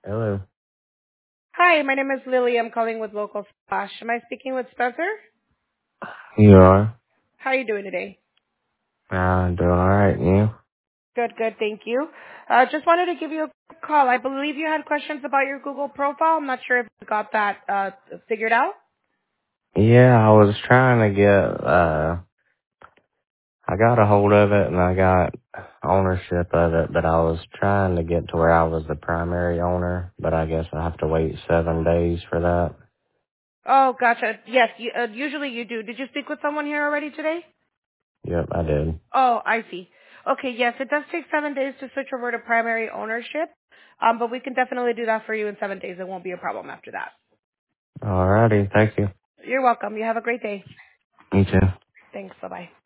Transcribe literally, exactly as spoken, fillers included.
Hello. Hi, my name is Lily. I'm calling with Local Splash. Am I speaking with Spencer? You are? How are you doing today? I'm doing alright, you? Good, good, thank you. Uh, just wanted to give you a quick call. I believe you had questions about your Google profile. I'm not sure if you got that uh, figured out. Yeah, I was trying to get, uh, I got a hold of it and I got ownership of it, but I was trying to get to where I was the primary owner, but I guess I have to wait seven days for that. Oh, gotcha. Yes, you, uh, usually you do. Did you speak with someone here already today? Yep, I did. Oh, I see. Okay, yes, it does take seven days to switch over to primary ownership, um, but we can definitely do that for you in seven days. It won't be a problem after that. Alrighty, thank you. You're welcome. You have a great day. You too. Thanks. Bye-bye.